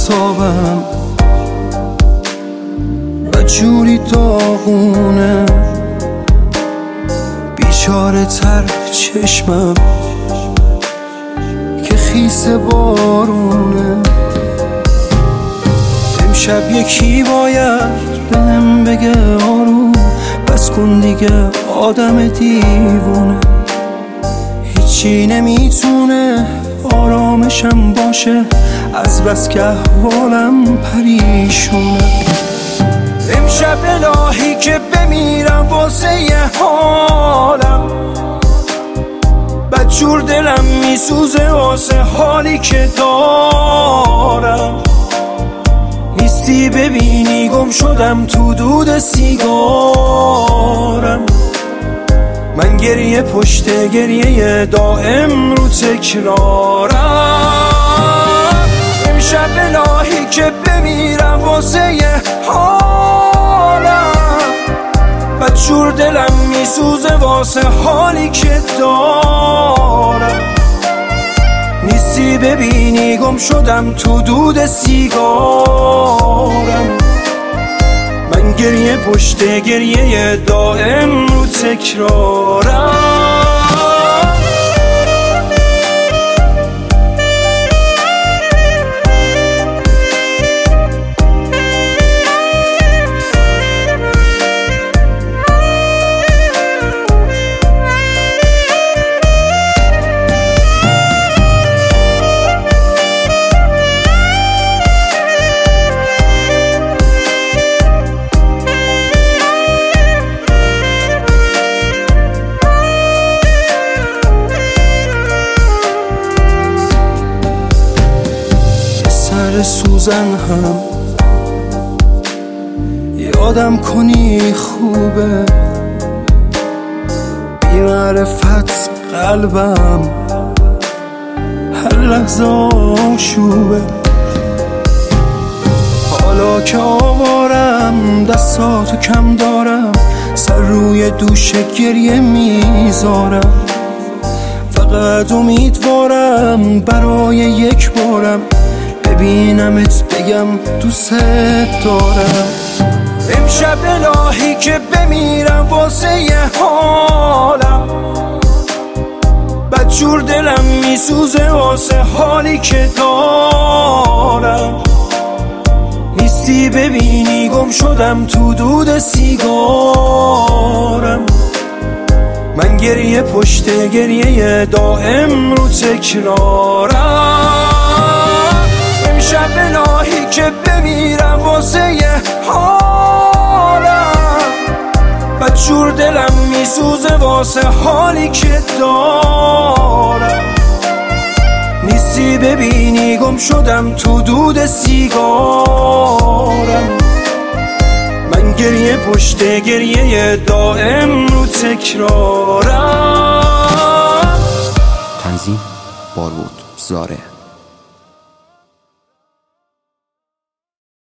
اعصابم و جوری داغونه، بیچاره تر چشمم که خیس بارونه. امشب یکی باید بهم بگه آروم بس کن دیگه آدم دیوونه، هیچی نمیتونه آرامشم باشه از بس که احوالم پریشونه. امشب الهی که بمیرم واسه یه حالم، بدجور دلم میسوزه واسه حالی که دارم. نیستی ببینی گم شدم تو دود سیگارم، من گریه پشت گریه دائم رو تکرارم. امشب الهی که بمیرم واسه یه حالم، بدجور دلم میسوزه واسه حالی که دارم. نیستی ببینی گم شدم تو دود سیگارم، من گریه پشت گریه دائم رو تکرارم. سوزن هم یادم کنی خوبه، بی معرفت قلبم هر لحظه آشوبه. حالا که آوارم دستاتو کم دارم، سر روی دوش گریه میذارم. فقط امیدوارم برای یک بارم ببینمت بگم دوست دارم. امشب الهی که بمیرم واسه یه حالم، بدجور دلم میسوزه واسه حالی که دارم. نیستی ببینی گم شدم تو دود سیگارم، من گریه پشت گریه دائم رو تکرارم. امشب الهی که بمیرم واسه یه حالم، بدجور دلم میسوزه واسه حالی که دارم. نیستی ببینی گم شدم تو دود سیگارم، من گریه پشت گریه دائم رو تکرارم. تنظیم بارود زاره.